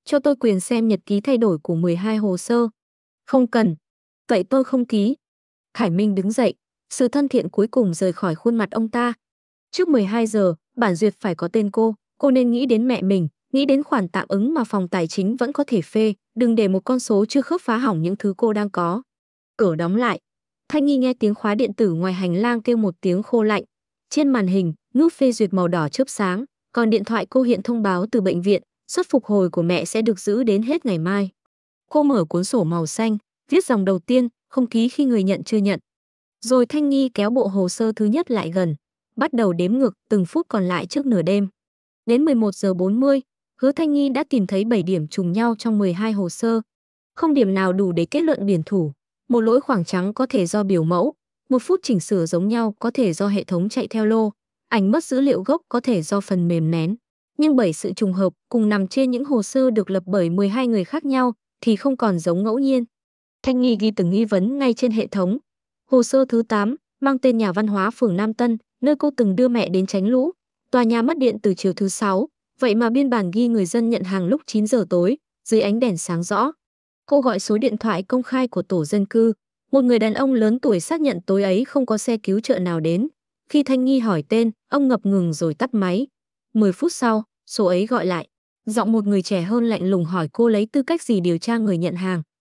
Cho tôi quyền xem nhật ký thay đổi của 12 hồ sơ. Không cần. Vậy tôi không ký. Khải Minh đứng dậy, sự thân thiện cuối cùng rời khỏi khuôn mặt ông ta. Trước 12 giờ, bản duyệt phải có tên cô nên nghĩ đến mẹ mình, nghĩ đến khoản tạm ứng mà phòng tài chính vẫn có thể phê, đừng để một con số chưa khớp phá hỏng những thứ cô đang có. Cửa đóng lại. Thanh Nghi nghe tiếng khóa điện tử ngoài hành lang kêu một tiếng khô lạnh. Trên màn hình, nút phê duyệt màu đỏ chớp sáng, còn điện thoại cô hiện thông báo từ bệnh viện, suất phục hồi của mẹ sẽ được giữ đến hết ngày mai. Cô mở cuốn sổ màu xanh, viết dòng đầu tiên, không ký khi người nhận chưa nhận. Rồi Thanh Nghi kéo bộ hồ sơ thứ nhất lại gần, bắt đầu đếm ngược từng phút còn lại trước nửa đêm. Đến 11 giờ 40, Hứa Thanh Nghi đã tìm thấy 7 điểm trùng nhau trong 12 hồ sơ. Không điểm nào đủ để kết luận biển thủ. Một lỗi khoảng trắng có thể do biểu mẫu, một phút chỉnh sửa giống nhau có thể do hệ thống chạy theo lô, ảnh mất dữ liệu gốc có thể do phần mềm nén. Nhưng 7 sự trùng hợp cùng nằm trên những hồ sơ được lập bởi 12 người khác nhau thì không còn giống ngẫu nhiên. Thanh Nghi ghi từng nghi vấn ngay trên hệ thống. Hồ sơ thứ 8 mang tên nhà văn hóa phường Nam Tân, nơi cô từng đưa mẹ đến tránh lũ. Tòa nhà mất điện từ chiều thứ 6, vậy mà biên bản ghi người dân nhận hàng lúc 9 giờ tối, dưới ánh đèn sáng rõ. Cô gọi số điện thoại công khai của tổ dân cư. Một người đàn ông lớn tuổi xác nhận tối ấy không có xe cứu trợ nào đến. Khi Thanh Nghi hỏi tên, ông ngập ngừng rồi tắt máy. 10 phút sau, số ấy gọi lại. Giọng một người trẻ hơn lạnh lùng hỏi cô lấy tư cách gì điều tra người nhận hàng.